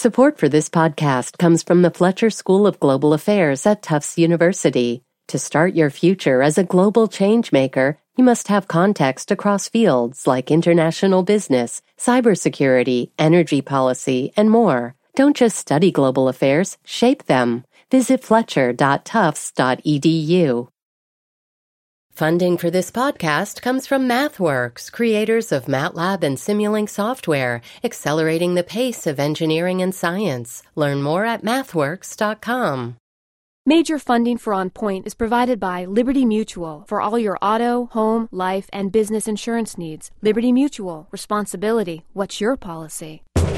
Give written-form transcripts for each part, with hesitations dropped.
Support for this podcast comes from the Fletcher School of Global Affairs at Tufts University. To start your future as a global changemaker, you must have context across fields like international business, cybersecurity, energy policy, and more. Don't just study global affairs, shape them. Visit fletcher.tufts.edu. Funding for this podcast comes from MathWorks, creators of MATLAB and Simulink software, accelerating the pace of engineering and science. Learn more at mathworks.com. Major funding for On Point is provided by Liberty Mutual for all your auto, home, life, and business insurance needs. Liberty Mutual. Responsibility. What's your policy?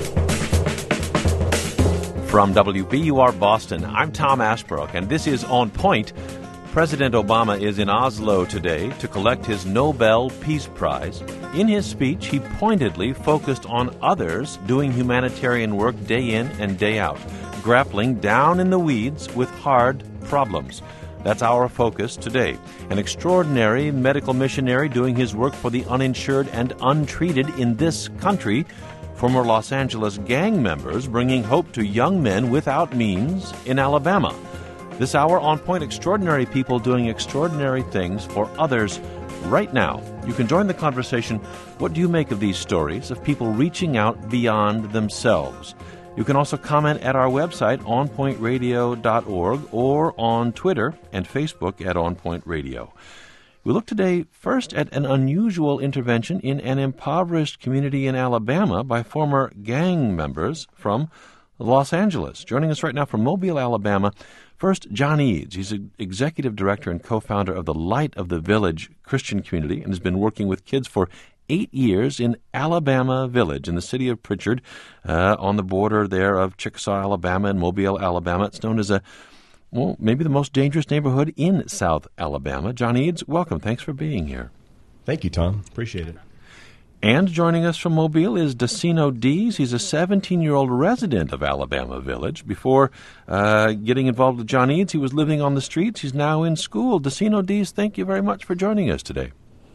From WBUR Boston, I'm Tom Ashbrook, and this is On Point. President Obama is in Oslo today to collect his Nobel Peace Prize. In his speech, he pointedly focused on others doing humanitarian work day in and day out, grappling down in the weeds with hard problems. That's our focus today. An extraordinary medical missionary doing his work for the uninsured and untreated in this country. Former Los Angeles gang members bringing hope to young men without means in Alabama. This hour, On Point, extraordinary people doing extraordinary things for others right now. You can join the conversation. What do you make of these stories of people reaching out beyond themselves? You can also comment at our website, onpointradio.org, or on Twitter and Facebook at On Point Radio. We look today first at an unusual intervention in an impoverished community in Alabama by former gang members from Los Angeles. Joining us right now from Mobile, Alabama, first, John Eads. He's executive director and co-founder of the Light of the Village Christian community and has been working with kids for 8 years in Alabama Village in the city of Pritchard, on the border there of Chickasaw, Alabama and Mobile, Alabama. It's known as maybe the most dangerous neighborhood in South Alabama. John Eads, welcome. Thanks for being here. Thank you, Tom. Appreciate it. And joining us from Mobile is Dacino Dees. He's a 17-year-old resident of Alabama Village. Before getting involved with John Eads, he was living on the streets. He's now in school. Dacino Dees, thank you very much for joining us today.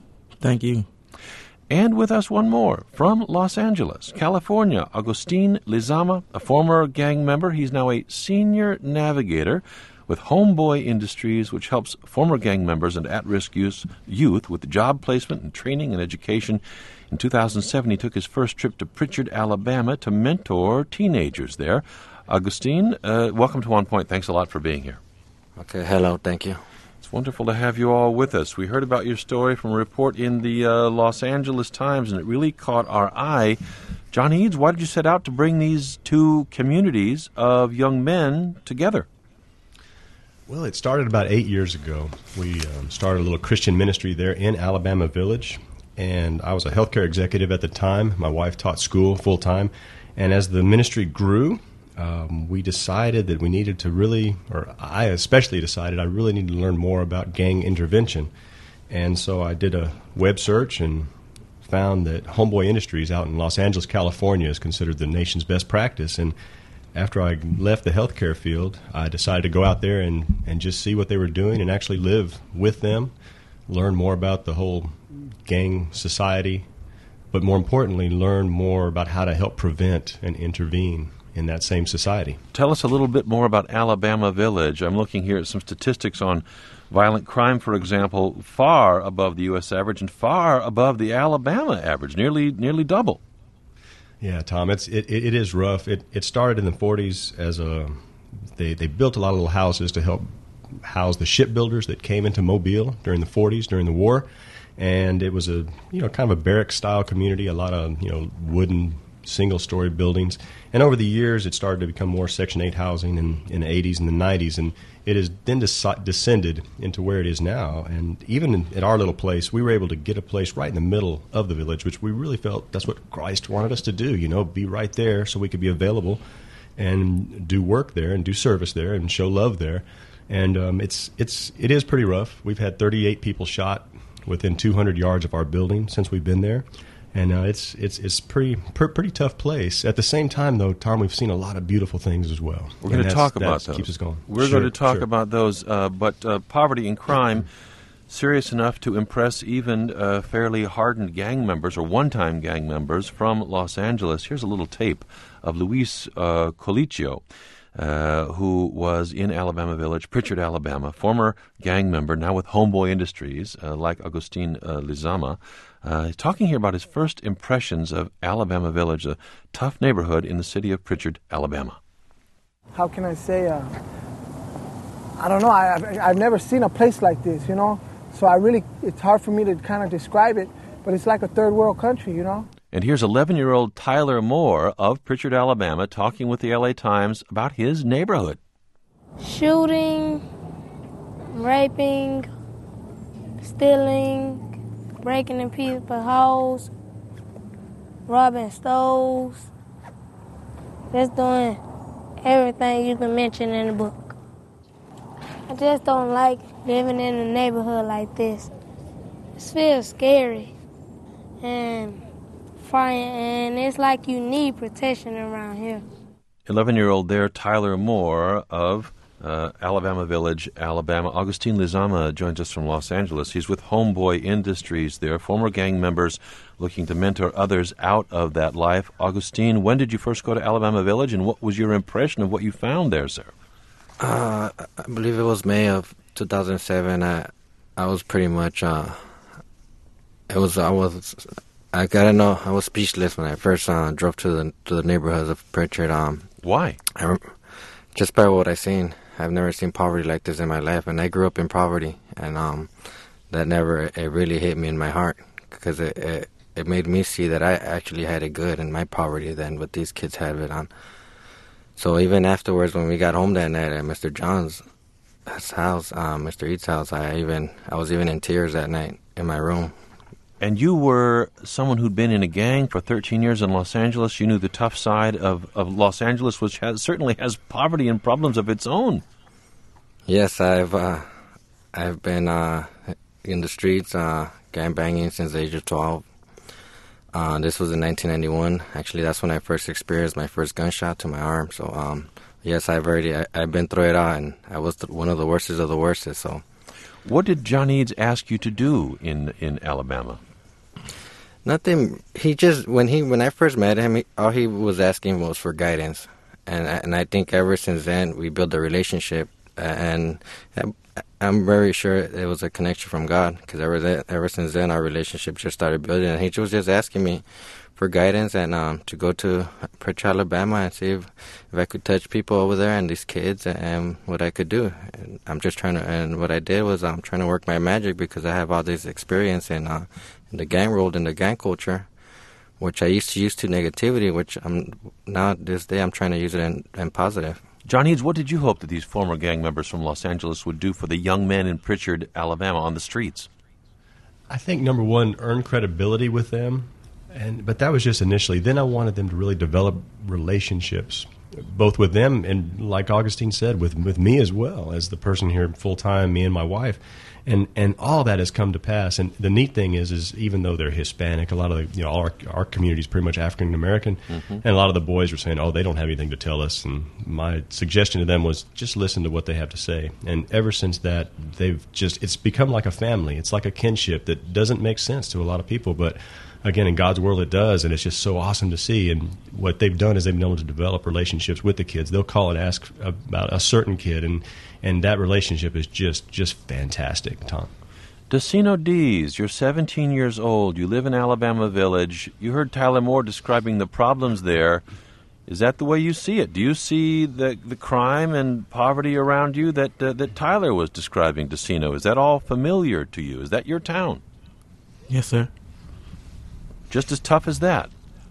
Thank you. And with us one more, from Los Angeles, California, Agustin Lizama, a former gang member. He's now a senior navigator with Homeboy Industries, which helps former gang members and at-risk youth with job placement and training and education. In 2007, he took his first trip to Pritchard, Alabama, to mentor teenagers there. Agustin, welcome to On Point. Thanks a lot for being here. Okay, hello, thank you. It's wonderful to have you all with us. We heard about your story from a report in the Los Angeles Times, and it really caught our eye. John Eads, why did you set out to bring these two communities of young men together? Well, it started about 8 years ago. We started a little Christian ministry there in Alabama Village, and I was a healthcare executive at the time. My wife taught school full-time, and as the ministry grew, we decided that we needed to really, or I especially decided I really needed to learn more about gang intervention. And so I did a web search and found that Homeboy Industries out in Los Angeles, California is considered the nation's best practice. And after I left the healthcare field, I decided to go out there and just see what they were doing and actually live with them, learn more about the whole gang society, but more importantly, learn more about how to help prevent and intervene in that same society. Tell us a little bit more about Alabama Village. I'm looking here at some statistics on violent crime, for example, far above the U.S. average and far above the Alabama average, nearly double. Yeah, Tom, it is rough. It started in the 40s as they built a lot of little houses to help house the shipbuilders that came into Mobile during the 40s, during the war. And it was a kind of a barrack-style community, a lot of wooden single-story buildings. And over the years, it started to become more Section 8 housing in the 80s and the 90s, and it has then descended into where it is now. And even at our little place, we were able to get a place right in the middle of the village, which we really felt that's what Christ wanted us to do, be right there so we could be available and do work there and do service there and show love there. And it is pretty rough. We've had 38 people shot within 200 yards of our building since we've been there. And it's pretty tough place. At the same time, though, Tom, we've seen a lot of beautiful things as well. We're going to talk about those. Keeps us going. We're going to talk about those. But poverty and crime Serious enough to impress even fairly hardened gang members or one-time gang members from Los Angeles. Here's a little tape of Luis Colicchio, who was in Alabama Village, Pritchard, Alabama, former gang member, now with Homeboy Industries, like Agustin Lizama. He's talking here about his first impressions of Alabama Village, a tough neighborhood in the city of Pritchard, Alabama. How can I say, I don't know, I've never seen a place like this, you know? So it's hard for me to kind of describe it, but it's like a third world country, you know? And here's 11-year-old Tyler Moore of Pritchard, Alabama, talking with the LA Times about his neighborhood. Shooting, raping, stealing, breaking in people's houses, robbing stores, just doing everything you can mention in the book. I just don't like living in a neighborhood like this. It feels scary and and it's like you need protection around here. 11-year-old there, Tyler Moore of Alabama Village, Alabama. Agustin Lizama joins us from Los Angeles. He's with Homeboy Industries there, former gang members looking to mentor others out of that life. Agustin, when did you first go to Alabama Village, and what was your impression of what you found there, sir? I believe it was May of 2007. I was pretty much, I was speechless when I first drove to the neighborhoods of Pritchard. Why? Just by what I seen. I've never seen poverty like this in my life, and I grew up in poverty, and it really hit me in my heart, because it made me see that I actually had it good in my poverty than what these kids had it on. So even afterwards, when we got home that night at Mr. John's house, Mr. Eats house, I was even in tears that night in my room. And you were someone who'd been in a gang for 13 years in Los Angeles. You knew the tough side of Los Angeles, which certainly has poverty and problems of its own. Yes, I've been in the streets, gang banging since the age of 12. This was in 1991. Actually, that's when I first experienced my first gunshot to my arm. So, yes, I've been through it all, and I was one of the worstest of the worstest. So, what did John Eads ask you to do in Alabama? Nothing. He just when I first met him, all he was asking was for guidance, and I think ever since then we built a relationship, and I'm very sure it was a connection from God, because ever since then our relationship just started building, and he was just asking me for guidance and to go to Pritchard, Alabama, and see if I could touch people over there and these kids and what I could do. And and what I did was I'm trying to work my magic, because I have all this experience in the gang world, in the gang culture, which I used to use to negativity, which this day I'm trying to use it in positive. John Eads, what did you hope that these former gang members from Los Angeles would do for the young men in Pritchard, Alabama on the streets? I think, number one, earn credibility with them. But that was just initially. Then I wanted them to really develop relationships, both with them and, like Augustine said, with me as well, as the person here full-time, me and my wife. And all that has come to pass. And the neat thing is even though they're Hispanic, a lot of our community is pretty much African American, and a lot of the boys were saying, "Oh, they don't have anything to tell us." And my suggestion to them was just listen to what they have to say. And ever since that, it's become like a family. It's like a kinship that doesn't make sense to a lot of people, but again, in God's world, it does, and it's just so awesome to see. And what they've done is they've been able to develop relationships with the kids. They'll call and ask about a certain kid, and that relationship is just fantastic, Tom. Dacino Dees, you're 17 years old. You live in Alabama Village. You heard Tyler Moore describing the problems there. Is that the way you see it? Do you see the crime and poverty around you that Tyler was describing, Dacino? Is that all familiar to you? Is that your town? Yes, sir. Just as tough as that?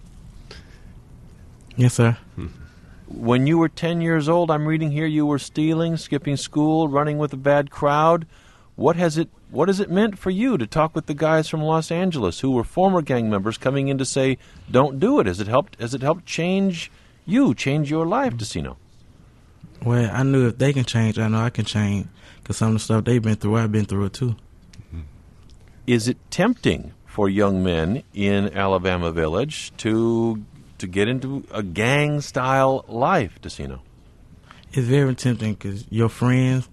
Yes, sir. When you were 10 years old, I'm reading here, you were stealing, skipping school, running with a bad crowd. What has it meant for you to talk with the guys from Los Angeles who were former gang members coming in to say, don't do it? Has it helped change your life, Dacino? Well, I knew if they can change, I know I can change, because some of the stuff they've been through, I've been through it too. Is it tempting for young men in Alabama Village to get into a gang-style life, Dacino? It's very tempting, because your friends,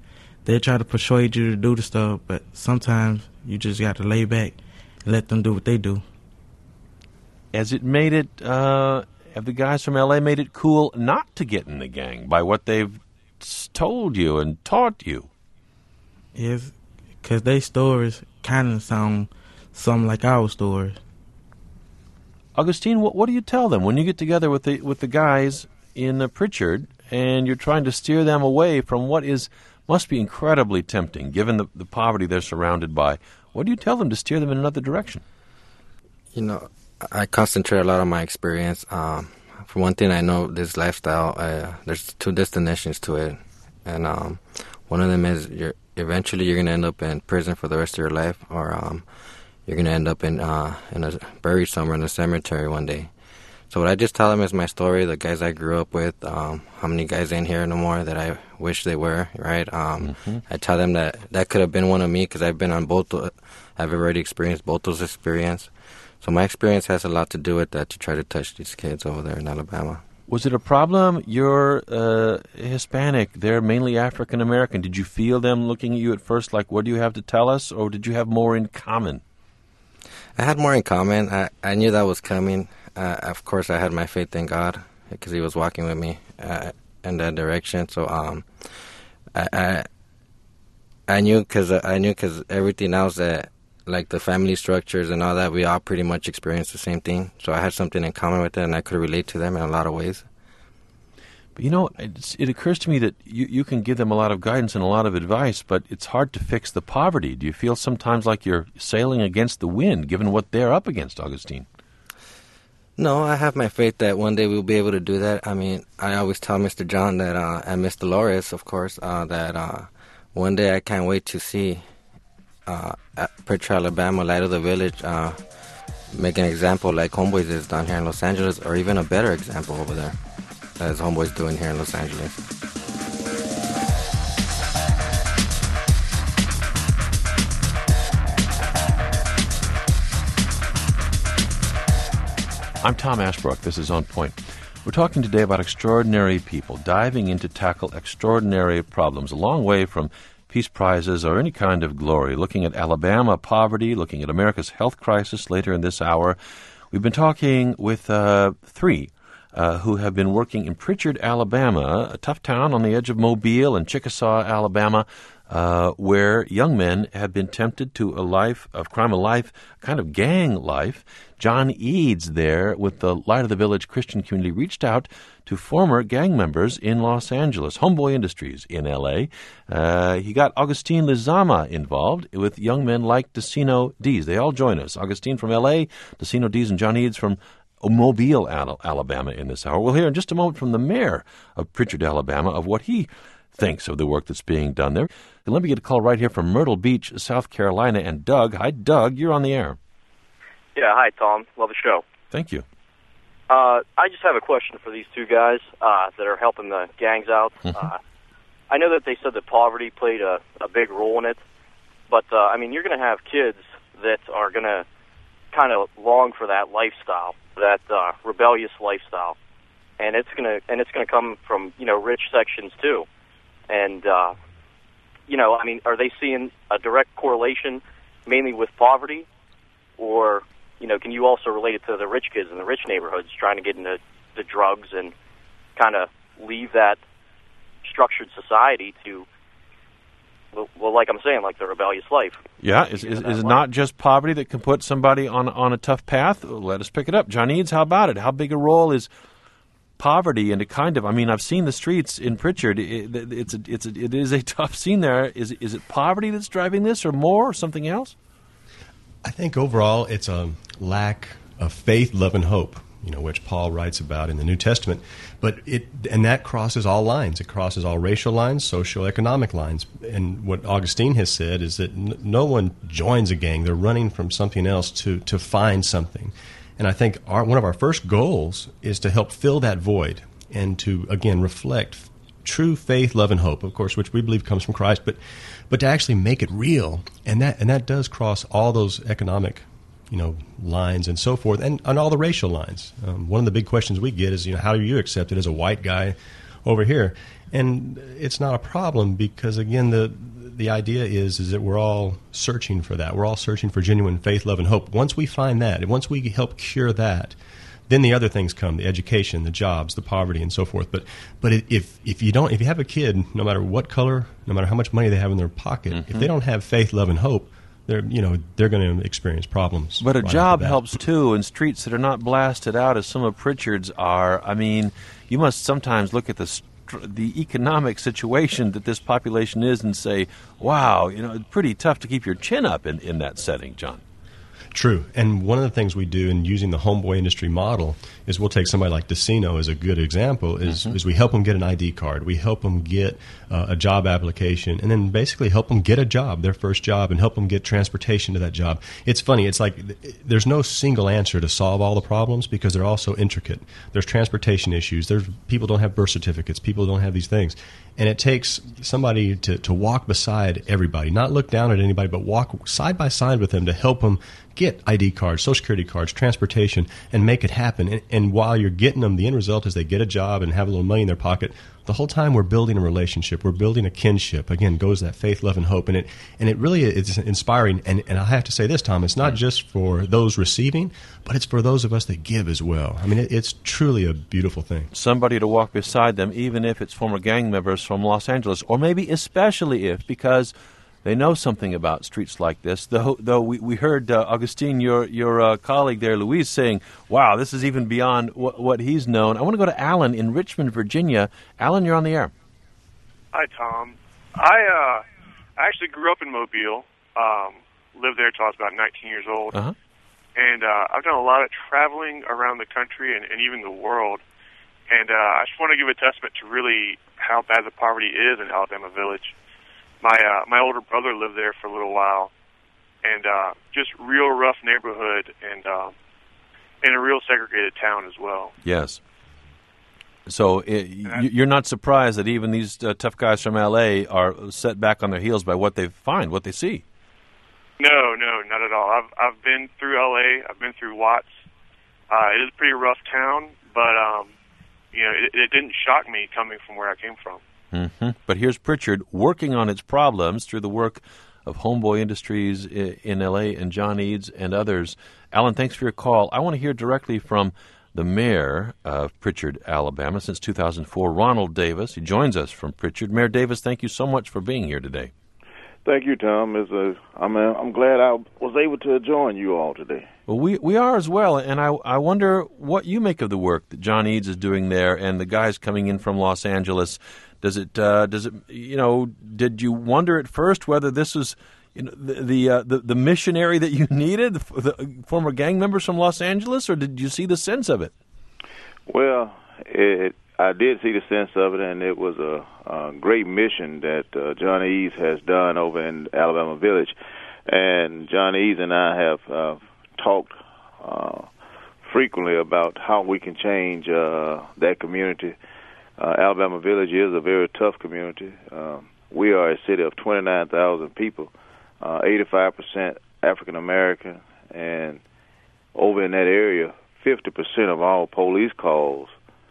they try to persuade you to do the stuff, but sometimes you just got to lay back and let them do what they do. Has it made it, have the guys from L.A. made it cool not to get in the gang by what they've told you and taught you? Yes, because their stories kind of sound something like our stories. Augustine, what do you tell them when you get together with the guys in Pritchard and you're trying to steer them away from what must be incredibly tempting, given the poverty they're surrounded by? What do you tell them to steer them in another direction? You know, I concentrate a lot on my experience. For one thing, I know this lifestyle, there's two destinations to it. And one of them is eventually you're going to end up in prison for the rest of your life, or you're going to end up buried somewhere in a cemetery one day. So what I just tell them is my story, the guys I grew up with, how many guys ain't here no more that I wish they were, right? I tell them that could have been one of me because I've been on both. I've already experienced both those experiences. So my experience has a lot to do with that, to try to touch these kids over there in Alabama. Was it a problem? You're Hispanic. They're mainly African American. Did you feel them looking at you at first like, what do you have to tell us? Or did you have more in common? I had more in common. I knew that was coming. Of course, I had my faith in God because He was walking with me in that direction. So I knew because everything else that, like the family structures and all that, we all pretty much experienced the same thing. So I had something in common with it, and I could relate to them in a lot of ways. But it occurs to me that you can give them a lot of guidance and a lot of advice, but it's hard to fix the poverty. Do you feel sometimes like you're sailing against the wind, given what they're up against, Augustine? No, I have my faith that one day we'll be able to do that. I mean, I always tell Mr. John that, and Miss Dolores, of course, that one day I can't wait to see at Pritchard, Alabama, Light of the Village, make an example like Homeboys is down here in Los Angeles, or even a better example over there, as Homeboys doing here in Los Angeles. I'm Tom Ashbrook. This is On Point. We're talking today about extraordinary people diving in to tackle extraordinary problems, a long way from Peace Prizes or any kind of glory, looking at Alabama poverty, looking at America's health crisis later in this hour. We've been talking with three who have been working in Pritchard, Alabama, a tough town on the edge of Mobile, and Chickasaw, Alabama, where young men have been tempted to a life of crime, a life, kind of gang life. John Eads there with the Light of the Village Christian community reached out to former gang members in Los Angeles, Homeboy Industries in L.A. He got Augustine Lizama involved with young men like Decino Dees. They all join us. Augustine from L.A., Decino Dees and John Eads from Mobile, Alabama in this hour. We'll hear in just a moment from the mayor of Pritchard, Alabama, of what he thinks of the work that's being done there. And let me get a call right here from Myrtle Beach, South Carolina, and Doug. Hi, Doug. You're on the air. Yeah, hi, Tom. Love the show. Thank you. I just have a question for these two guys that are helping the gangs out. I know that they said that poverty played a big role in it, but, I mean, you're going to have kids that are going to kind of long for that lifestyle, that rebellious lifestyle, and it's going to come from, rich sections too. And, I mean, are they seeing a direct correlation mainly with poverty, or can you also relate it to the rich kids in the rich neighborhoods trying to get into the drugs and kind of leave that structured society to, well, like I'm saying, like the rebellious life? Yeah, is it not just poverty that can put somebody on a tough path? Let us pick it up. John Eads, how about it? How big a role is poverty and I've seen the streets in Pritchard. It is a tough scene there. Is it poverty that's driving this, or more, or something else? I think overall it's a lack of faith, love, and hope, which Paul writes about in the New Testament. But that crosses all lines. It crosses all racial lines, socioeconomic lines. And what Augustine has said is that no one joins a gang. They're running from something else to find something. And I think one of our first goals is to help fill that void and to, again, reflect true faith, love, and hope, of course, which we believe comes from Christ, but to actually make it real. And that does cross all those economic, lines and so forth, and on all the racial lines. One of the big questions we get is, how are you accepted as a white guy over here? And it's not a problem because, again, the idea is that we're all searching for that. We're all searching for genuine faith, love, and hope. Once we find that, and once we help cure that, then the other things come: the education, the jobs, the poverty, and so forth. But if you have a kid, no matter what color, no matter how much money they have in their pocket, if they don't have faith, love, and hope, they're going to experience problems. But a job helps too, in streets that are not blasted out as some of Pritchard's are. I mean, you must sometimes look at the economic situation that this population is and say, wow, it's pretty tough to keep your chin up in that setting, John. True. And one of the things we do in using the homeboy industry model is we'll take somebody like Decino as a good example, is we help them get an ID card. We help them get a job application, and then basically help them get a job, their first job, and help them get transportation to that job. It's funny. It's like there's no single answer to solve all the problems because they're all so intricate. There's transportation issues. There's people don't have birth certificates. People don't have these things. And it takes somebody to walk beside everybody, not look down at anybody, but walk side by side with them to help them get ID cards, Social Security cards, transportation, and make it happen. And while you're getting them, the end result is they get a job and have a little money in their pocket. The whole time we're building a relationship. We're building a kinship. Again, goes that faith, love, and hope. And it really is inspiring. And I have to say this, Tom, it's not just for those receiving, but it's for those of us that give as well. I mean, it's truly a beautiful thing. Somebody to walk beside them, even if it's former gang members from Los Angeles, or maybe especially because they know something about streets like this. Though we heard Augustine, your colleague there, Luis, saying, wow, this is even beyond what he's known. I want to go to Alan in Richmond, Virginia. Alan, you're on the air. Hi, Tom. I actually grew up in Mobile, lived there until I was about 19 years old. Uh-huh. And I've done a lot of traveling around the country and even the world. And I just want to give a testament to really how bad the poverty is in Alabama Village. My older brother lived there for a little while, and just real rough neighborhood, and in a real segregated town as well. Yes. So you're not surprised that even these tough guys from L.A. are set back on their heels by what they find, what they see? No, not at all. I've been through L.A. I've been through Watts. It is a pretty rough town, but it didn't shock me coming from where I came from. Mm-hmm. But here's Pritchard working on its problems through the work of Homeboy Industries in L.A. and John Eads and others. Alan, thanks for your call. I want to hear directly from the mayor of Pritchard, Alabama, since 2004, Ronald Davis. He joins us from Pritchard. Mayor Davis, thank you so much for being here today. Thank you, Tom. I'm glad I was able to join you all today. Well, we are as well, and I wonder what you make of the work that John Eads is doing there and the guys coming in from Los Angeles. Did you wonder at first whether this was the missionary that you needed, the former gang members from Los Angeles, or did you see the sense of it? Well, I did see the sense of it, and it was a great mission that John Eads has done over in Alabama Village. And John Eads and I have talked frequently about how we can change that community. Alabama Village is a very tough community. We are a city of 29,000 people, 85% African American, and over in that area, 50% of all police calls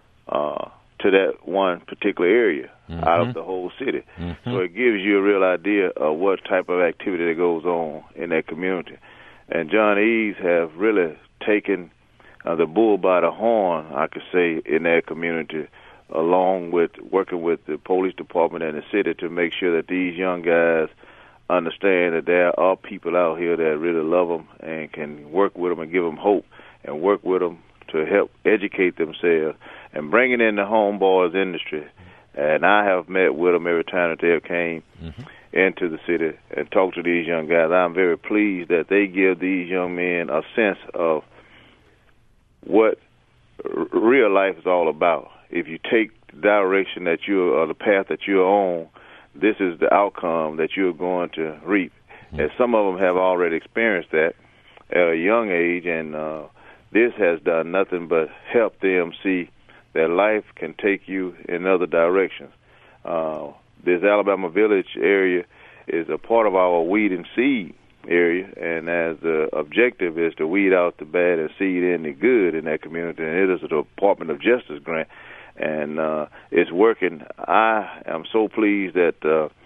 to that one particular area out of the whole city. Mm-hmm. So it gives you a real idea of what type of activity that goes on in that community. And John Eads have really taken the bull by the horn, I could say, in that community, along with working with the police department and the city to make sure that these young guys understand that there are people out here that really love them and can work with them and give them hope and work with them to help educate themselves and bringing in the homeboys industry. And I have met with them every time that they have came into the city and talked to these young guys. I'm very pleased that they give these young men a sense of what real life is all about. If you take the direction that or the path that you're on, this is the outcome that you're going to reap. And some of them have already experienced that at a young age, and this has done nothing but help them see that life can take you in other directions. This Alabama Village area is a part of our weed and seed area, and as the objective is to weed out the bad and seed in the good in that community, and it is a Department of Justice grant. And it's working. I am so pleased that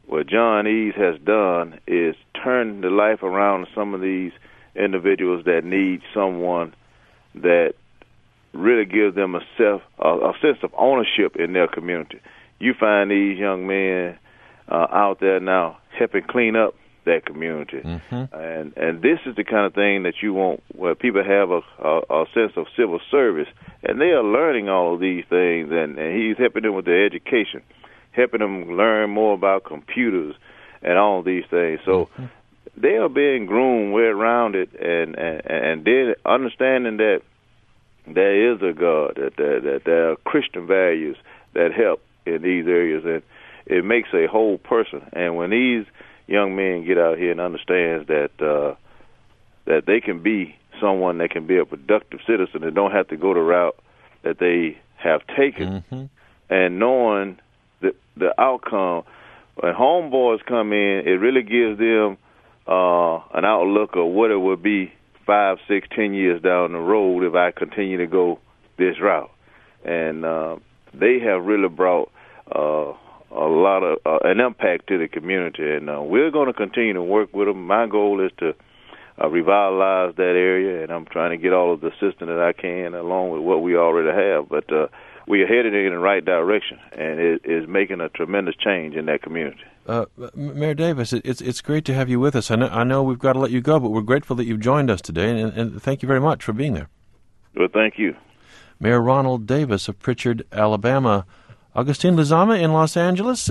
what John Eads has done is turn the life around to some of these individuals that need someone that really gives them a sense of ownership in their community. You find these young men out there now helping clean up that community, and this is the kind of thing that you want, where people have a sense of civil service, and they are learning all of these things, and he's helping them with their education, helping them learn more about computers and all of these things. So they are being groomed way around it, and they're understanding that there is a God, that there are Christian values that help in these areas, and it makes a whole person. And when these young men get out here and understands that they can be someone that can be a productive citizen and don't have to go the route that they have taken, and knowing the outcome, when homeboys come in, it really gives them an outlook of what it would be 5, 6, 10 years down the road if I continue to go this route. And they have really brought a lot of an impact to the community, and we're going to continue to work with them. My goal is to revitalize that area, and I'm trying to get all of the assistance that I can along with what we already have. But we are headed in the right direction, and it is making a tremendous change in that community. Mayor Davis, it's great to have you with us. I know we've got to let you go, but we're grateful that you've joined us today, and thank you very much for being there. Well, thank you. Mayor Ronald Davis of Pritchard, Alabama. Augustine Lizama in Los Angeles,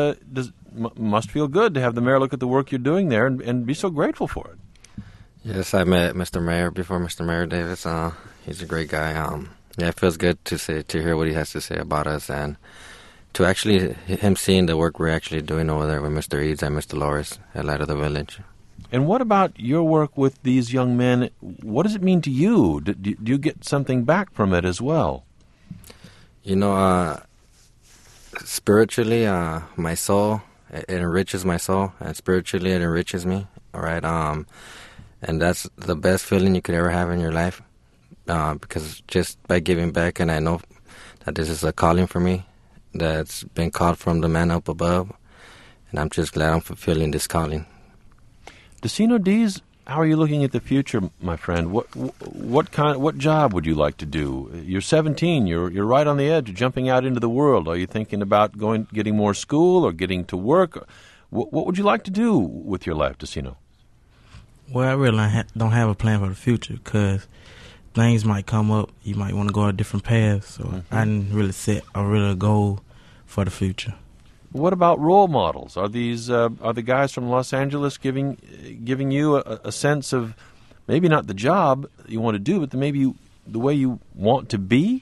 must feel good to have the mayor look at the work you're doing there and be so grateful for it. Yes, I met Mr. Mayor before, Mr. Mayor Davis. He's a great guy. It feels good to hear what he has to say about us, and to actually him seeing the work we're actually doing over there with Mr. Eads and Mr. Loris at Light of the Village. And what about your work with these young men? What does it mean to you? Do you get something back from it as well? Spiritually, my soul, it enriches my soul, and spiritually it enriches me, all right? And that's the best feeling you could ever have in your life, because just by giving back, and I know that this is a calling for me that's been called from the man up above, and I'm just glad I'm fulfilling this calling. Decino Dees, how are you looking at the future, my friend? What job would you like to do? You're 17. You're right on the edge of jumping out into the world. Are you thinking about getting more school or getting to work? What would you like to do with your life, Decino? Well, I really don't have a plan for the future, because things might come up. You might want to go a different path. So I didn't really set a real goal for the future. What about role models? Are the guys from Los Angeles giving you a sense of maybe not the job you want to do, but maybe the way you want to be?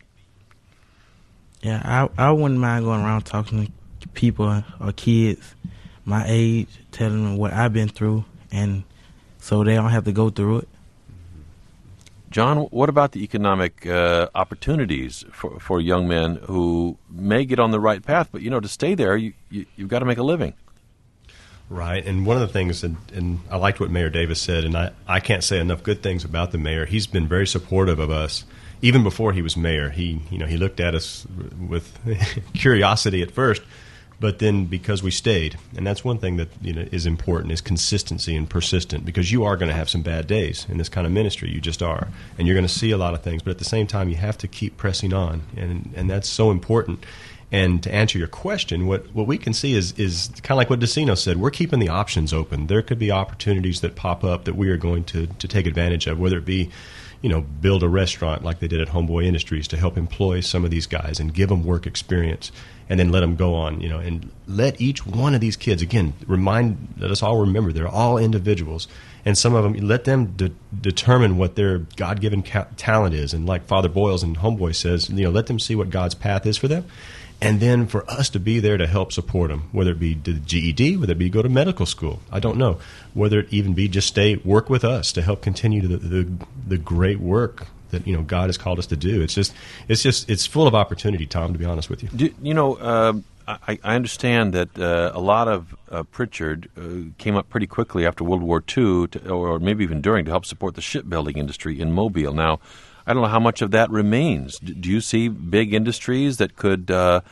Yeah, I wouldn't mind going around talking to people or kids my age, telling them what I've been through, and so they don't have to go through it. John, what about the economic opportunities for young men who may get on the right path, but, to stay there, you've got to make a living? Right, and one of the things, and I liked what Mayor Davis said, and I can't say enough good things about the mayor. He's been very supportive of us. Even before he was mayor, he looked at us with curiosity at first, but then because we stayed, and that's one thing that is important, is consistency and persistent, because you are going to have some bad days in this kind of ministry. You just are, and you're going to see a lot of things, but at the same time, you have to keep pressing on, and that's so important. And to answer your question, what we can see is kind of like what Decino said. We're keeping the options open. There could be opportunities that pop up that we are going to take advantage of, whether it be build a restaurant like they did at Homeboy Industries to help employ some of these guys and give them work experience, and then let them go on, and let each one of these kids, again, let us all remember they're all individuals, and some of them, let them determine what their God-given talent is, and like Father Boyles and Homeboy says, let them see what God's path is for them, and then for us to be there to help support them, whether it be the GED, whether it be go to medical school, I don't know, whether it even be just work with us to help continue the great work that God has called us to do. It's full of opportunity, Tom, to be honest with you. I understand that a lot of Pritchard came up pretty quickly after World War II, or maybe even during, to help support the shipbuilding industry in Mobile. Now, I don't know how much of that remains. Do you see big industries that could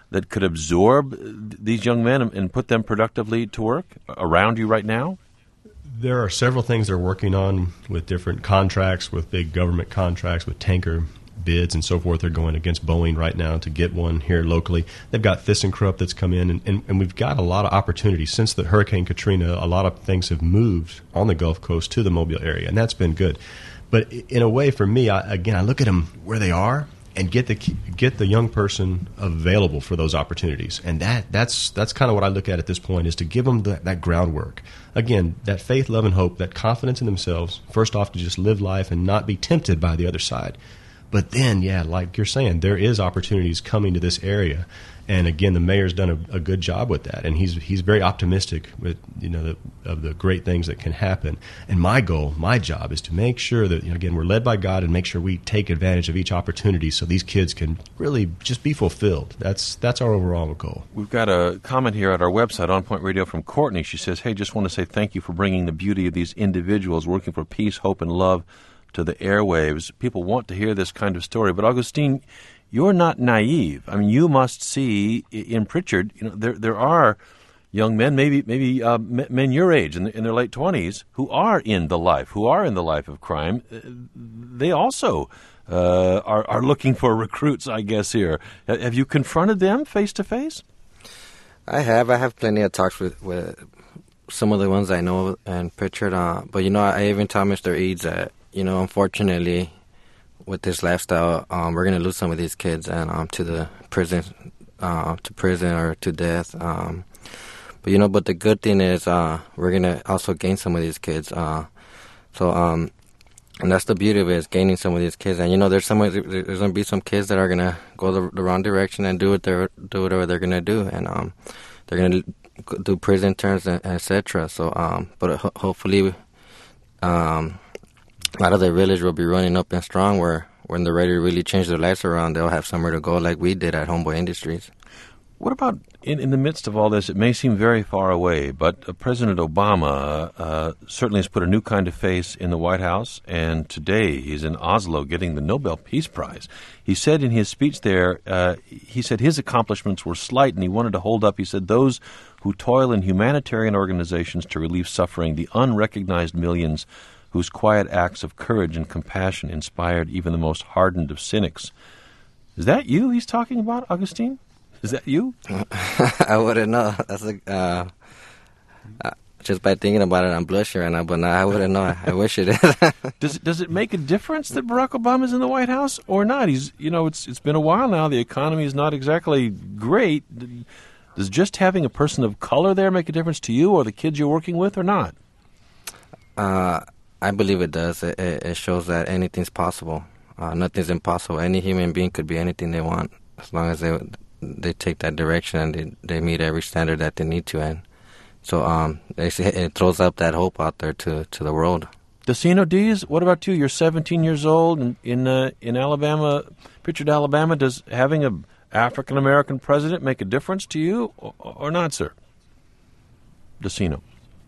that could absorb these young men and put them productively to work around you right now? There are several things they're working on with different contracts, with big government contracts, with tanker bids and so forth. They're going against Boeing right now to get one here locally. They've got ThyssenKrupp that's come in, and we've got a lot of opportunities. Since the Hurricane Katrina, a lot of things have moved on the Gulf Coast to the Mobile area, and that's been good. But in a way, for me, I look at them where they are and get the young person available for those opportunities. And that's kind of what I look at this point, is to give them that groundwork. Again, that faith, love, and hope, that confidence in themselves, first off, to just live life and not be tempted by the other side. But then, yeah, like you're saying, there is opportunities coming to this area, and again, the mayor's done a good job with that, and he's very optimistic with of the great things that can happen. And my goal, my job, is to make sure that again we're led by God and make sure we take advantage of each opportunity so these kids can really just be fulfilled. That's our overall goal. We've got a comment here at our website, On Point Radio, from Courtney. She says, "Hey, just want to say thank you for bringing the beauty of these individuals working for peace, hope, and love to the airwaves." People want to hear this kind of story. But Augustine, you're not naive. I mean, you must see in Pritchard, there are young men, maybe men your age in their late 20s, who are in the life of crime. They also are looking for recruits, I guess, here. Have you confronted them face to face? I have plenty of talks with some of the ones I know in Pritchard. But I even tell Mr. Eads that unfortunately, with this lifestyle, we're going to lose some of these kids and to the prison, or to death. But the good thing is we're going to also gain some of these kids. And that's the beauty of it, is gaining some of these kids. And there's going to be some kids that are going to go the wrong direction and do whatever they're going to do, and they're going to do prison terms, etc. So, but hopefully, out of the village will be running up and strong, where when they're ready to really change their lives around, they'll have somewhere to go like we did at Homeboy Industries. What about in the midst of all this? It may seem very far away, but President Obama certainly has put a new kind of face in the White House, and today he's in Oslo getting the Nobel Peace Prize. He said in his speech there, he said his accomplishments were slight, and he wanted to hold up, he said, those who toil in humanitarian organizations to relieve suffering, the unrecognized millions whose quiet acts of courage and compassion inspired even the most hardened of cynics. Is that you he's talking about, Augustine? Is that you? I wouldn't know. That's just by thinking about it, I'm blushing right now, but no, I wouldn't know. I wish it is. Does it make a difference that Barack Obama's in the White House or not? It's been a while now. The economy is not exactly great. Does just having a person of color there make a difference to you or the kids you're working with or not? I believe it does. It shows that anything's possible. Nothing's impossible. Any human being could be anything they want, as long as they take that direction and they meet every standard that they need to. And so it throws up that hope out there to the world. Dacino Dees, what about you? You're 17 years old in Alabama, Pritchard, Alabama. Does having an African-American president make a difference to you or not, sir? Dacino.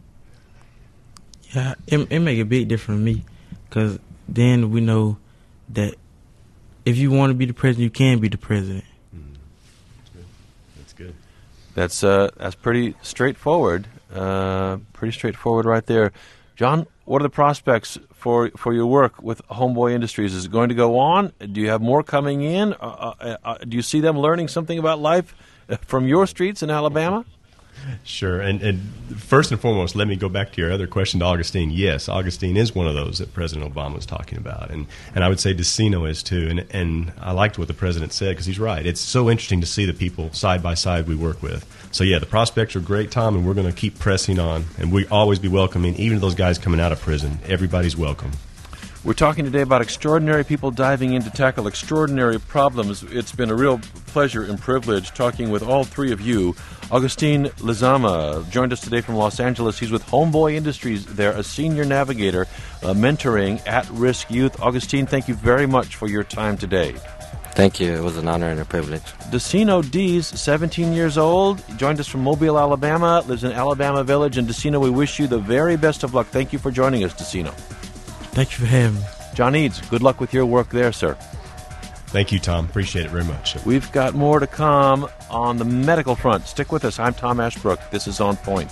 Yeah, it make a big difference to me, because then we know that if you want to be the president, you can be the president. That's good. That's pretty straightforward. Pretty straightforward right there. John, what are the prospects for your work with Homeboy Industries? Is it going to go on? Do you have more coming in? Do you see them learning something about life from your streets in Alabama? Sure. And first and foremost, let me go back to your other question to Augustine. Yes, Augustine is one of those that President Obama was talking about. And I would say Dacino is too. And I liked what the president said, because he's right. It's so interesting to see the people side by side we work with. So, yeah, the prospects are great, Tom, and we're going to keep pressing on. And we always be welcoming, even those guys coming out of prison. Everybody's welcome. We're talking today about extraordinary people diving in to tackle extraordinary problems. It's been a real pleasure and privilege talking with all three of you. Augustine Lizama joined us today from Los Angeles. He's with Homeboy Industries. They're a senior navigator mentoring at-risk youth. Augustine, thank you very much for your time today. Thank you. It was an honor and a privilege. Dacino Dees, 17 years old, joined us from Mobile, Alabama, lives in Alabama Village. And Dacino, we wish you the very best of luck. Thank you for joining us, Dacino. Thank you for having me. John Eads, good luck with your work there, sir. Thank you, Tom. Appreciate it very much. We've got more to come on the medical front. Stick with us. I'm Tom Ashbrook. This is On Point.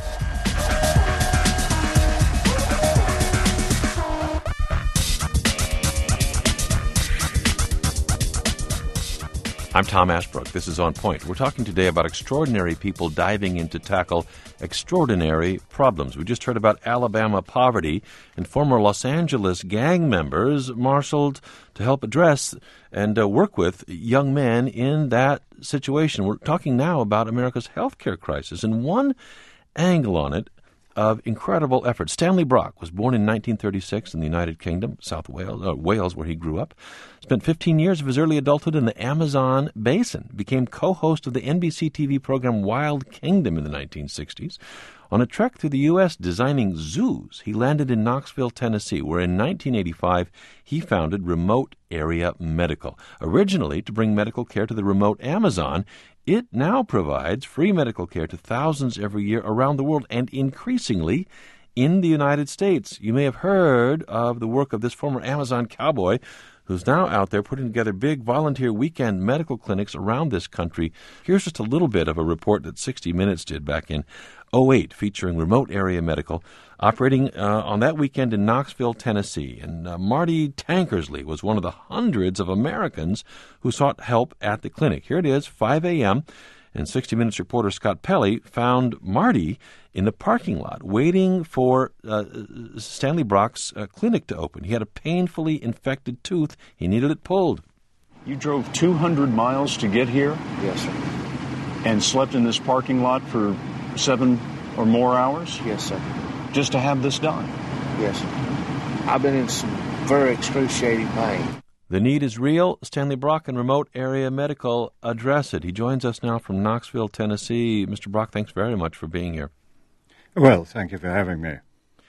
I'm Tom Ashbrook. This is On Point. We're talking today about extraordinary people diving in to tackle extraordinary problems. We just heard about Alabama poverty and former Los Angeles gang members marshaled to help address and work with young men in that situation. We're talking now about America's healthcare crisis, and one angle on it of incredible effort. Stanley Brock was born in 1936 in the United Kingdom, South Wales, Wales, where he grew up. Spent 15 years of his early adulthood in the Amazon basin. Became co-host of the NBC TV program Wild Kingdom in the 1960s. On a trek through the U.S. designing zoos, he landed in Knoxville, Tennessee, where in 1985 he founded Remote Area Medical. Originally to bring medical care to the remote Amazon, it now provides free medical care to thousands every year around the world and increasingly in the United States. You may have heard of the work of this former Amazon cowboy who's now out there putting together big volunteer weekend medical clinics around this country. Here's just a little bit of a report that 60 Minutes did back in 2008 featuring Remote Area Medical operating on that weekend in Knoxville, Tennessee. And Marty Tankersley was one of the hundreds of Americans who sought help at the clinic. Here it is, 5 a.m., and 60 Minutes reporter Scott Pelley found Marty in the parking lot waiting for Stanley Brock's clinic to open. He had a painfully infected tooth. He needed it pulled. You drove 200 miles to get here? Yes, sir. And slept in this parking lot for 7 or more hours? Yes, sir. Just to have this done? Yes, sir. I've been in some very excruciating pain. The need is real. Stanley Brock and Remote Area Medical address it. He joins us now from Knoxville, Tennessee. Mr. Brock, thanks very much for being here. Well, thank you for having me.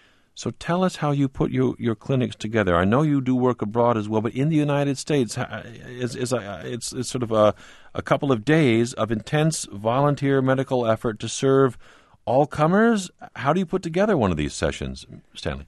So tell us how you put your clinics together. I know you do work abroad as well, but in the United States, it's sort of a couple of days of intense volunteer medical effort to serve all comers. How do you put together one of these sessions, Stanley?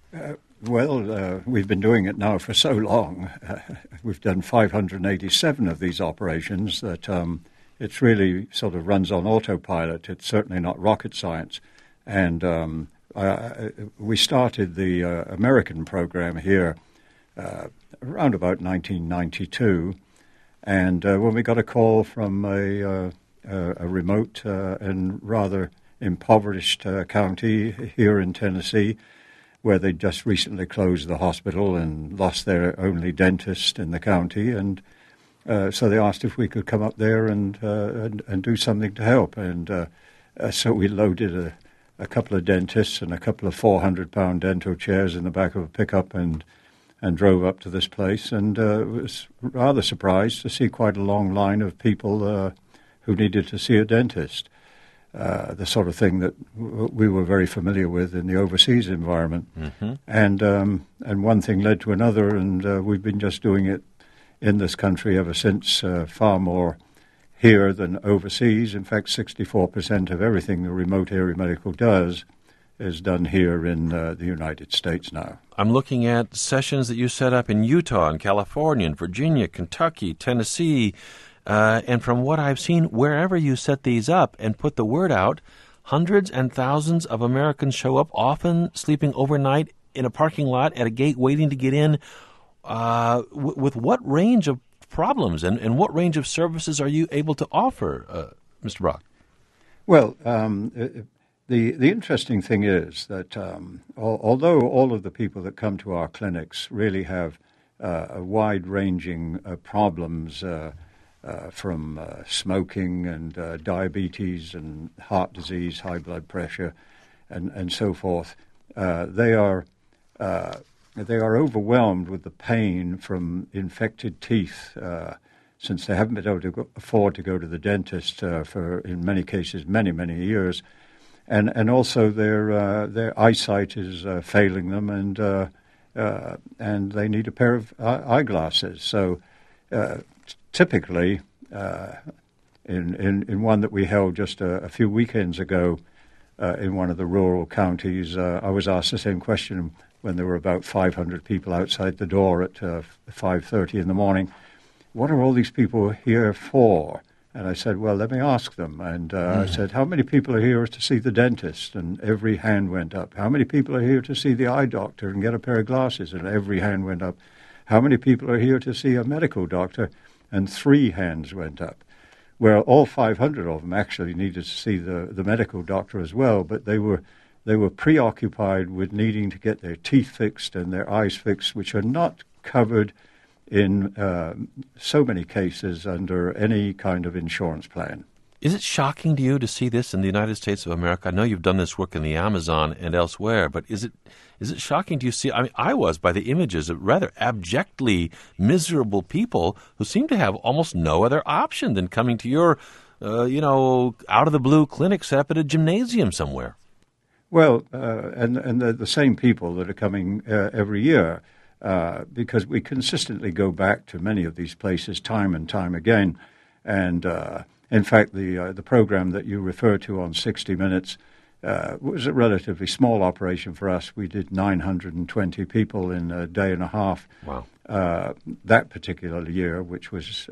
We've been doing it now for so long. We've done 587 of these operations that it really sort of runs on autopilot. It's certainly not rocket science. And we started the American program here around about 1992. And when we got a call from a remote and rather impoverished county here in Tennessee, where they just recently closed the hospital and lost their only dentist in the county, and so they asked if we could come up there and do something to help. And so we loaded a couple of dentists and a couple of 400-pound dental chairs in the back of a pickup and drove up to this place, and was rather surprised to see quite a long line of people who needed to see a dentist. The sort of thing that we were very familiar with in the overseas environment. Mm-hmm. And one thing led to another, and we've been just doing it in this country ever since, far more here than overseas. In fact, 64% of everything the Remote Area Medical does is done here in the United States now. I'm looking at sessions that you set up in Utah and California and Virginia, Kentucky, Tennessee, and from what I've seen, wherever you set these up and put the word out, hundreds and thousands of Americans show up, often sleeping overnight in a parking lot at a gate waiting to get in. With what range of problems and what range of services are you able to offer, Mr. Brock? Well, the interesting thing is that although all of the people that come to our clinics really have a wide-ranging problems, from smoking and diabetes and heart disease, high blood pressure, and so forth, they are overwhelmed with the pain from infected teeth, since they haven't been able to afford to go to the dentist for, in many cases, many years, and also their eyesight is failing them, and they need a pair of eyeglasses. So. Typically, in one that we held just a few weekends ago in one of the rural counties, I was asked the same question when there were about 500 people outside the door at 5:30 in the morning. what are all these people here for? And I said, well, let me ask them. And I said, how many people are here to see the dentist? And every hand went up. How many people are here to see the eye doctor and get a pair of glasses? And every hand went up. How many people are here to see a medical doctor? And 3 hands went up. Well, all 500 of them actually needed to see the medical doctor as well, but they were preoccupied with needing to get their teeth fixed and their eyes fixed, which are not covered in so many cases under any kind of insurance plan. Is it shocking to you to see this in the United States of America? I know you've done this work in the Amazon and elsewhere, but is it shocking to you see? I mean, I was by the images of rather abjectly miserable people who seem to have almost no other option than coming to your, out of the blue clinic set up at a gymnasium somewhere. Well, and the same people that are coming every year. Because we consistently go back to many of these places time and time again. And in fact, the program that you refer to on 60 Minutes was a relatively small operation for us. We did 920 people in a day and a half. Wow. That particular year, which was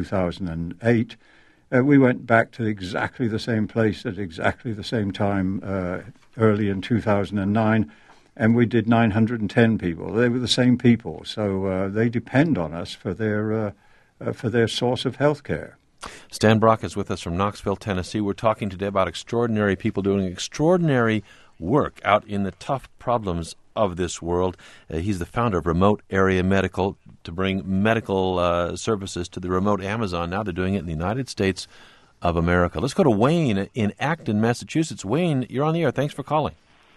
2008. We went back to exactly the same place at exactly the same time early in 2009. And we did 910 people. They were the same people, so they depend on us for their source of health care. Stan Brock is with us from Knoxville, Tennessee. We're talking today about extraordinary people doing extraordinary work out in the tough problems of this world. He's the founder of Remote Area Medical to bring medical services to the remote Amazon. Now they're doing it in the United States of America. Let's go to Wayne in Acton, Massachusetts. Wayne, you're on the air. Thanks for calling.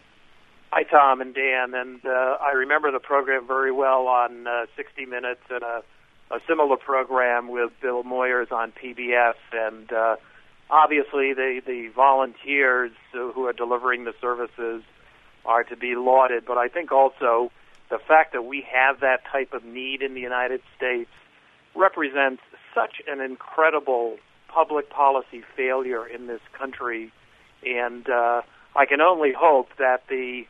Hi, Tom and Dan, and I remember the program very well on 60 Minutes and a similar program with Bill Moyers on PBS, and obviously the volunteers who are delivering the services are to be lauded, but I think also the fact that we have that type of need in the United States represents such an incredible public policy failure in this country, and I can only hope that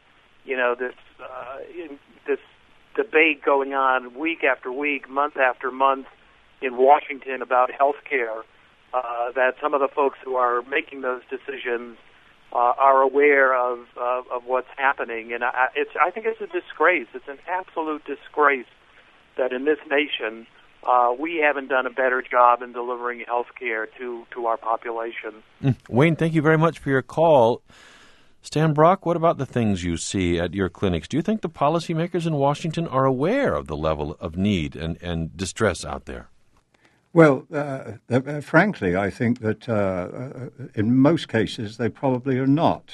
this debate going on week after week, month after month in Washington about health care, that some of the folks who are making those decisions are aware of what's happening. And I think it's a disgrace. It's an absolute disgrace that in this nation we haven't done a better job in delivering health care to our population. Wayne, thank you very much for your call. Stan Brock, what about the things you see at your clinics? Do you think the policymakers in Washington are aware of the level of need and distress out there? Well, frankly, I think that in most cases they probably are not.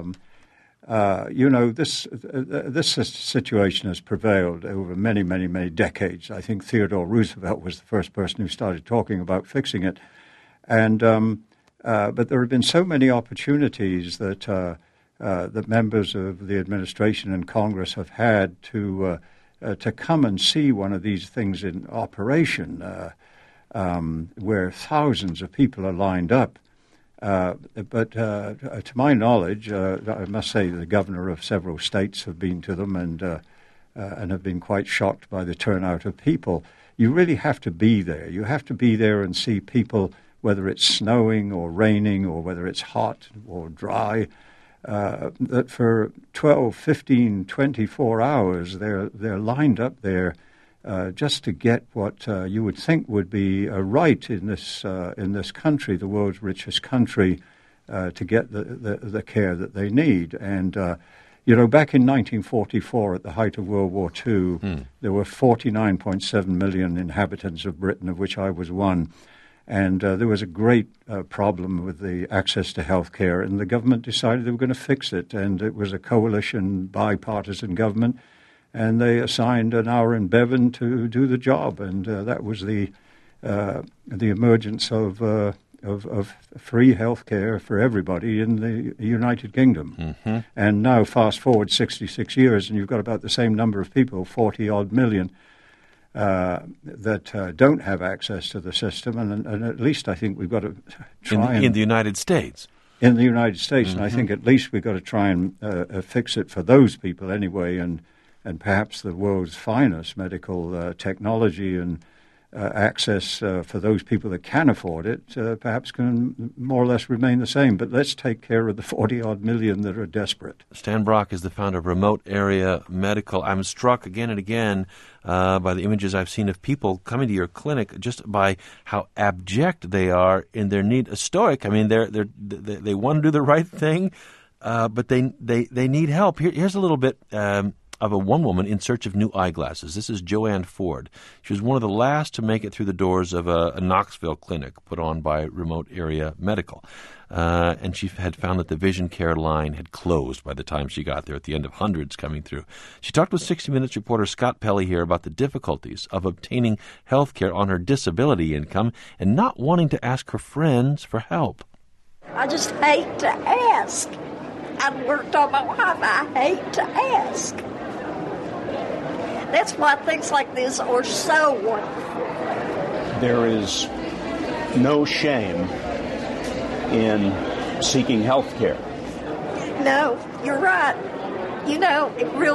This situation has prevailed over many, many, many decades. I think Theodore Roosevelt was the first person who started talking about fixing it. And but there have been so many opportunities that members of the administration and Congress have had to come and see one of these things in operation, where thousands of people are lined up. But to my knowledge, I must say the governor of several states have been to them and have been quite shocked by the turnout of people. You really have to be there. You have to be there and see people, whether it's snowing or raining or whether it's hot or dry, that for 12, 15, 24 hours they're lined up there just to get what you would think would be a right in this country, the world's richest country, to get the care that they need. And back in 1944, at the height of World War II, there were 49.7 million inhabitants of Britain, of which I was one. And there was a great problem with the access to health care, and the government decided they were going to fix it. And it was a coalition, bipartisan government, and they assigned an hour in Bevan to do the job. And that was the emergence of free health care for everybody in the United Kingdom. Mm-hmm. And now fast forward 66 years, and you've got about the same number of people, 40-odd million, that don't have access to the system, and at least I think we've got to try in the United States. In the United States, Mm-hmm. and I think at least we've got to try and fix it for those people anyway, and perhaps the world's finest medical technology and access for those people that can afford it perhaps can more or less remain the same. But let's take care of the 40-odd million that are desperate. Stan Brock is the founder of Remote Area Medical. I'm struck again and again by the images I've seen of people coming to your clinic just by how abject they are in their need. Stoic. I mean, they want to do the right thing, but they need help. Here's a little bit of one woman in search of new eyeglasses. This is Joanne Ford. She was one of the last to make it through the doors of a Knoxville clinic put on by Remote Area Medical. And she had found that the vision care line had closed by the time she got there, at the end of hundreds coming through. She talked with 60 Minutes reporter Scott Pelley here about the difficulties of obtaining health care on her disability income and not wanting to ask her friends for help. I just hate to ask. I've worked on my life. I hate to ask. That's why things like this are so wonderful. There is no shame in seeking health care. No, you're right. You know,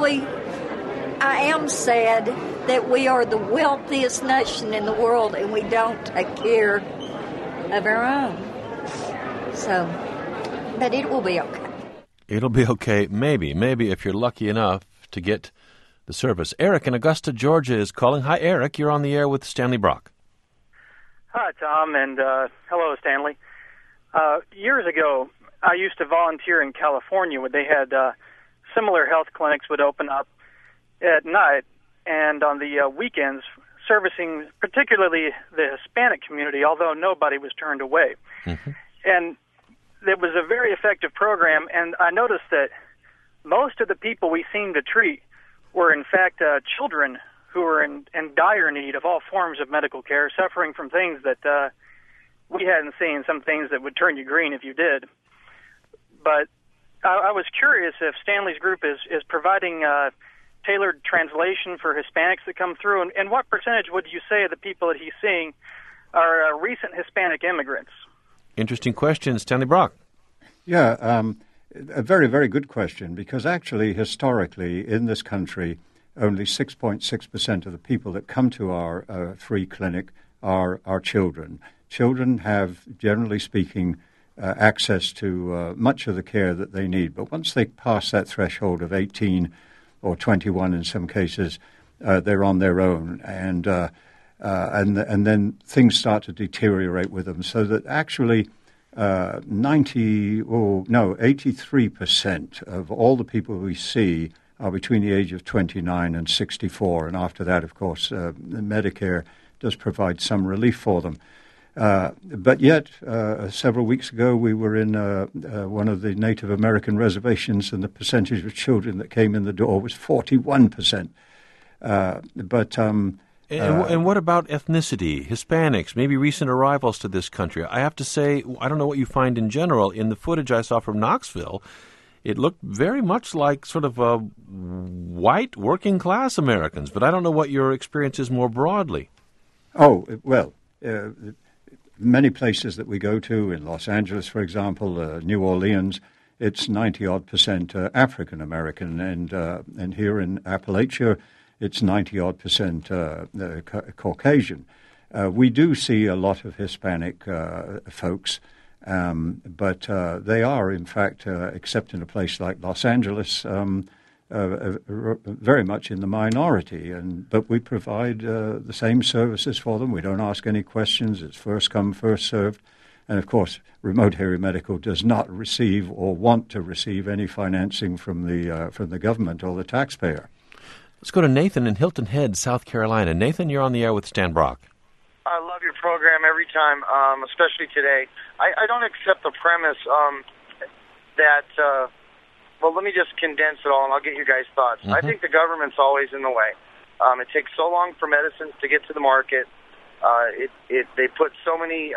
I am sad that we are the wealthiest nation in the world and we don't take care of our own. So, but it will be okay. It'll be okay, maybe if you're lucky enough to get the service. Eric in Augusta, Georgia is calling. Hi, Eric. You're on the air with Stanley Brock. Hi, Tom, and hello, Stanley. Years ago, I used to volunteer in California where they had similar health clinics would open up at night and on the weekends, servicing particularly the Hispanic community, although nobody was turned away. Mm-hmm. And it was a very effective program, and I noticed that most of the people we seemed to treat were, in fact, children who were in dire need of all forms of medical care, suffering from things that we hadn't seen, some things that would turn you green if you did. But I was curious if Stanley's group is providing tailored translation for Hispanics that come through, and what percentage would you say of the people that he's seeing are recent Hispanic immigrants? Interesting question. Stanley Brock. Yeah, a very, very good question, because actually, historically, in this country, only 6.6% of the people that come to our free clinic are children. Children have, generally speaking, access to much of the care that they need. But once they pass that threshold of 18 or 21 in some cases, they're on their own. And then things start to deteriorate with them, so that actually 83% of all the people we see are between the age of 29 and 64. And after that, of course, Medicare does provide some relief for them. But yet, several weeks ago, we were in one of the Native American reservations, and the percentage of children that came in the door was 41%. And what about ethnicity, Hispanics, maybe recent arrivals to this country? I have to say, I don't know what you find in general. In the footage I saw from Knoxville, it looked very much like sort of white working-class Americans, but I don't know what your experience is more broadly. Oh, well, many places that we go to, in Los Angeles, for example, New Orleans, it's 90-odd% African-American, and here in Appalachia, it's 90-odd% Caucasian. We do see a lot of Hispanic folks, but they are, in fact, except in a place like Los Angeles, very much in the minority. But we provide the same services for them. We don't ask any questions. It's first come, first served. And, of course, Remote Area Medical does not receive or want to receive any financing from the government or the taxpayer. Let's go to Nathan in Hilton Head, South Carolina. Nathan, you're on the air with Stan Brock. I love your program every time, especially today. I don't accept the premise that, well, let me just condense it all, and I'll get you guys' thoughts. Mm-hmm. I think the government's always in the way. It takes so long for medicines to get to the market. They put so many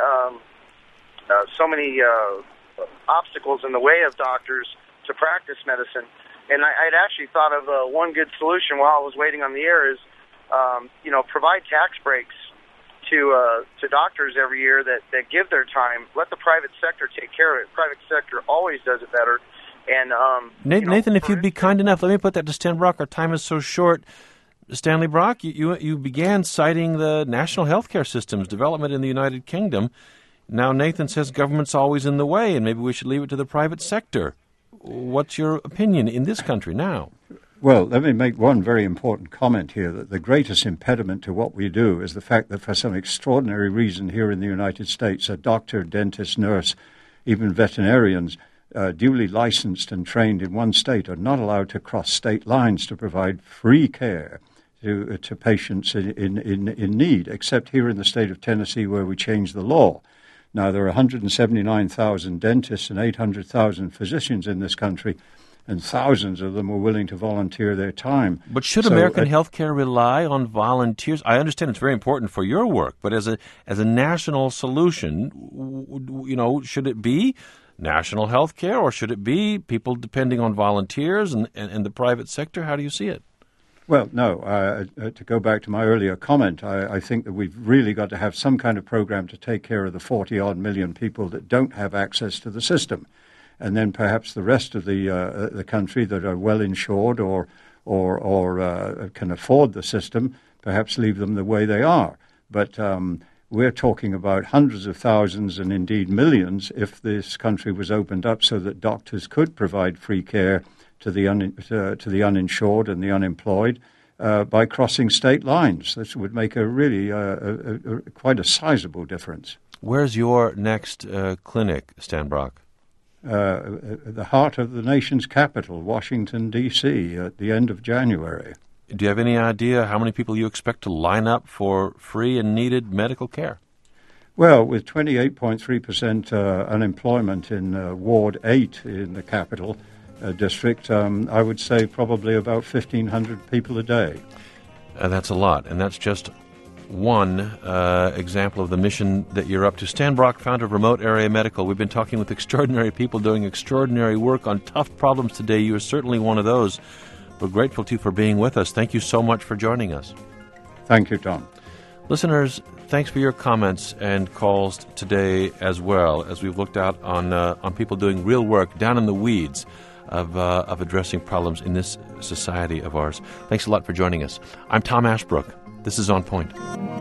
obstacles in the way of doctors to practice medicine. And I'd actually thought of one good solution while I was waiting on the air is, provide tax breaks to doctors every year that give their time. Let the private sector take care of it. Private sector always does it better. And Nathan, if you'd be kind enough, let me put that to Stan Brock. Our time is so short. Stanley Brock, you began citing the national healthcare system's development in the United Kingdom. Now Nathan says government's always in the way, and maybe we should leave it to the private sector. What's your opinion in this country now? Well, let me make one very important comment here, that the greatest impediment to what we do is the fact that for some extraordinary reason here in the United States, a doctor, dentist, nurse, even veterinarians, duly licensed and trained in one state are not allowed to cross state lines to provide free care to patients in need, except here in the state of Tennessee where we changed the law. Now, there are 179,000 dentists and 800,000 physicians in this country, and thousands of them are willing to volunteer their time. But should American healthcare rely on volunteers? I understand it's very important for your work, but as a national solution, should it be national healthcare, or should it be people depending on volunteers and the private sector? How do you see it? Well, no. To go back to my earlier comment, I think that we've really got to have some kind of program to take care of the 40-odd million people that don't have access to the system. And then perhaps the rest of the country that are well insured or can afford the system, perhaps leave them the way they are. But we're talking about hundreds of thousands and indeed millions if this country was opened up so that doctors could provide free care to the uninsured and the unemployed by crossing state lines. This would make a really quite a sizable difference. Where's your next clinic, Stan Brock? The heart of the nation's capital, Washington, D.C., at the end of January. Do you have any idea how many people you expect to line up for free and needed medical care? Well, with 28.3% unemployment in Ward 8 in the capital district, I would say probably about 1,500 people a day. That's a lot, and that's just one example of the mission that you're up to. Stan Brock, founder of Remote Area Medical. We've been talking with extraordinary people doing extraordinary work on tough problems today. You are certainly one of those. We're grateful to you for being with us. Thank you so much for joining us. Thank you, Tom. Listeners, thanks for your comments and calls today as well, as we've looked out on people doing real work down in the weeds of addressing problems in this society of ours. Thanks a lot for joining us. I'm Tom Ashbrook. This is On Point.